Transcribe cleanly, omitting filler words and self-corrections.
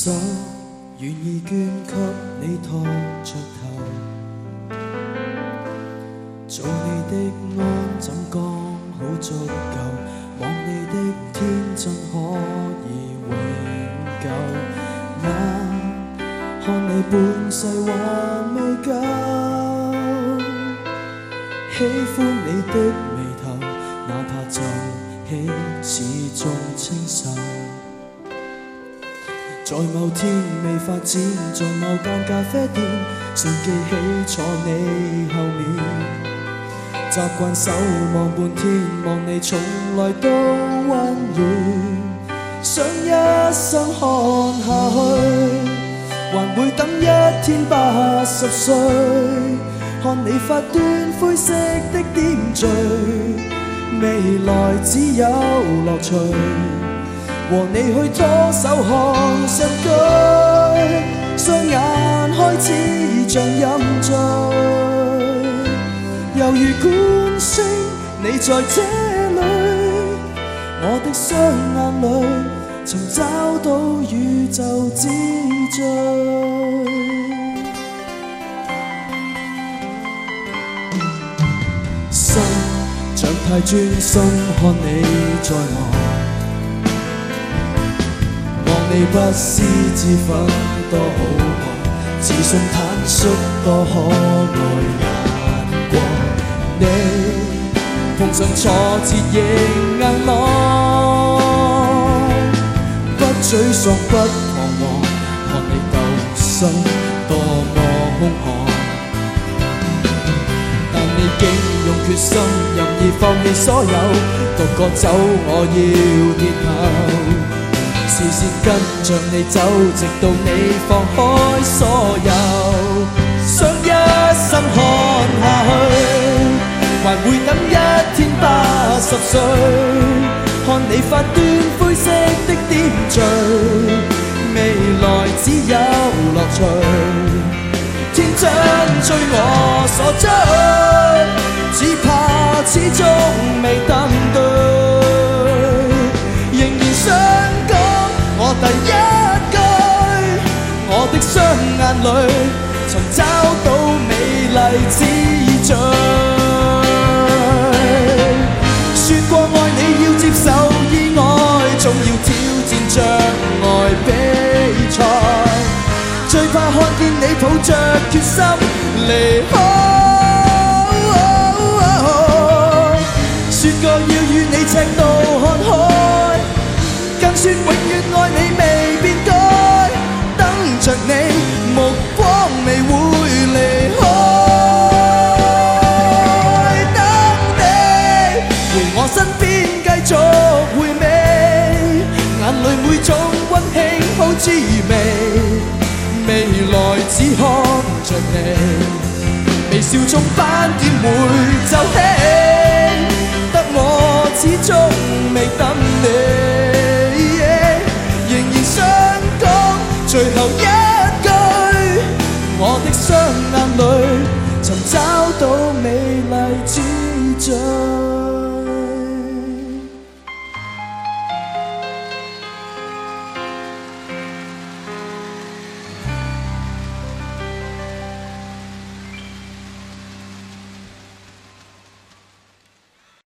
手，願意捐給你托着頭，做你的安枕剛好足夠，望你的天真可以永久。看你半世還未夠，喜歡你的眉頭，哪怕皺起始終清秀。在某天未發展，在某間咖啡店，常記起坐你後面，習慣守望半天，望你從來都溫暖，想一生看下去，還會等一天80歲，看你發端灰色的點綴，未來只有樂趣。和你去拖手看新居，雙眼開始像飲醉，猶如觀星你在這裏，我的雙眼裏尋找到宇宙之最。心像太專心看你在望，你不思自憤多好看，自信坦率多可愛眼光，你碰上挫折亦硬朗，不沮喪不彷徨，看你鬥心多麼兇悍，但你竟用決心任意放棄所有，獨個走我要跌後，視線跟着你走，直到你放開所有，想一生看下去，還會等一天80歲，看你發端灰色的點綴，未來只有樂趣，天將追我所追，只怕始終未等對，仍然想我第一句，我的雙眼裏尋找到美麗之最。說過愛你要接受意外，總要挑戰障礙比賽，最怕看見你抱着決心離開。說過要與你赤道看開，更說永遠愛你未變改，等着你目光未會離開，等你回我身邊繼續回味，眼淚每種溫馨好滋味，未來只看着你，微笑中斑點會皺起，得我始終未等你，最後一句，我的雙眼裏尋找到